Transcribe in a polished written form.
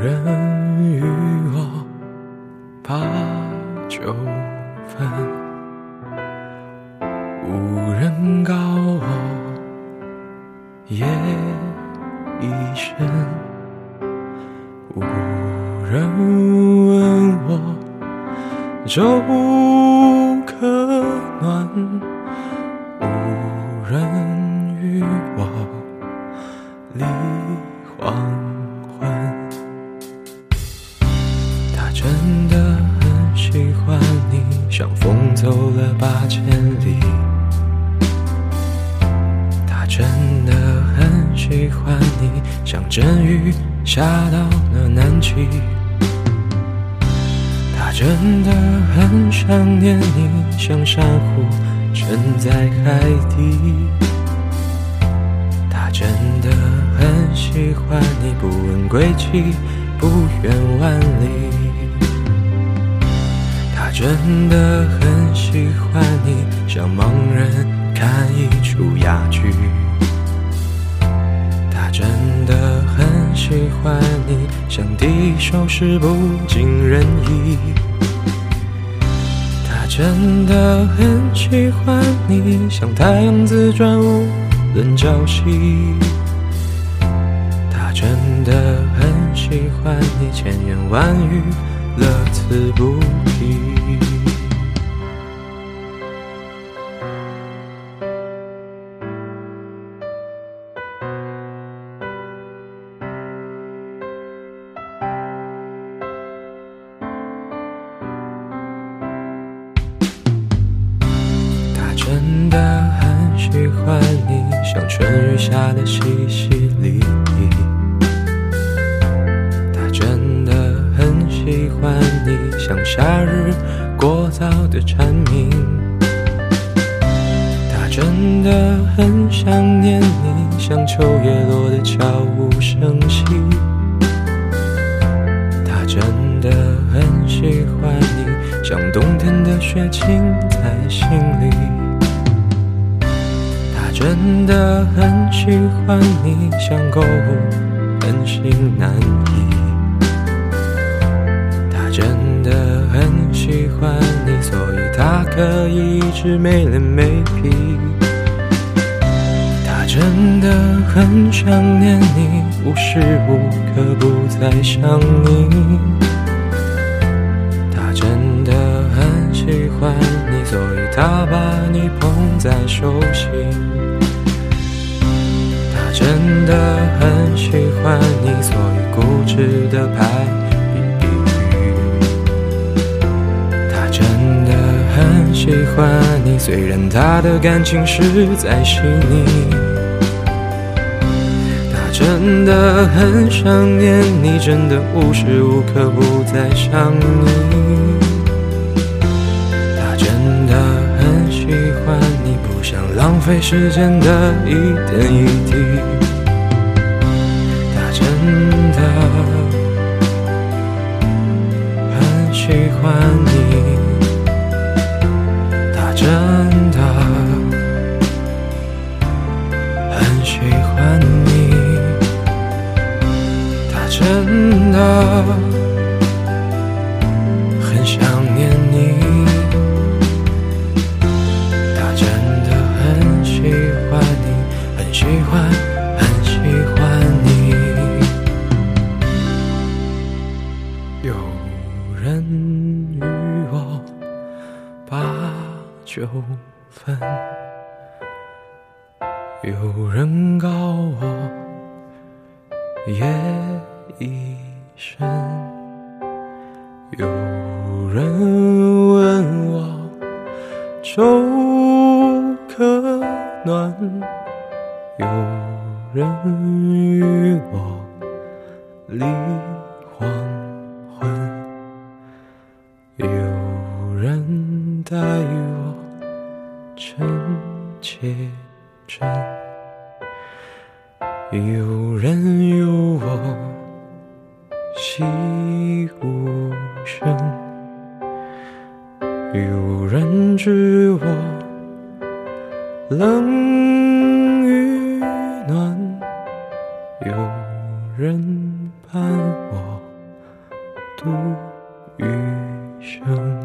人与我把酒分，无人告我夜已深，无人问我粥可暖，无人与我立黄昏。他真的很喜欢你，像风走了8000里。他真的很喜欢你，像阵雨下到了南极。他真的很想念你，像珊瑚沉在海底。他真的很喜欢你，不问归期，不远万里。他真的很喜欢你，像盲人看一出哑剧。他真的很喜欢你，像敌手时不尽人意。他真的很喜欢你，像太阳自转无人朝夕。他真的很喜欢你，千言万语乐此不疲。真的很喜欢你，像春雨下的淅淅沥沥。他真的很喜欢你，像夏日过早的蝉鸣。他真的很想念你，像秋叶落的悄无声息。他真的很喜欢你，像冬天的雪浸在心里。真的很喜欢你，像购物很心难移。他真的很喜欢你，所以他可以一直没脸没皮。他真的很想念你，无时无刻不在想你。他真的很喜欢你，所以他把你捧在手心。他真的很喜欢你，所以固执的拍比喻。他真的很喜欢你，虽然他的感情实在细腻。他真的很想念你，真的无时无刻不在想你。他真的很喜欢你，不想浪费时间的一点一滴。他真的很喜欢你，他真的很喜欢你，他真的很想念你。喜欢，很喜欢你。有人与我把酒分，有人告我夜已深，有人问我粥可暖，有人与我立黄昏，有人待我真切真，有人有我细无声，有人知我冷与暖，有人伴我度余生。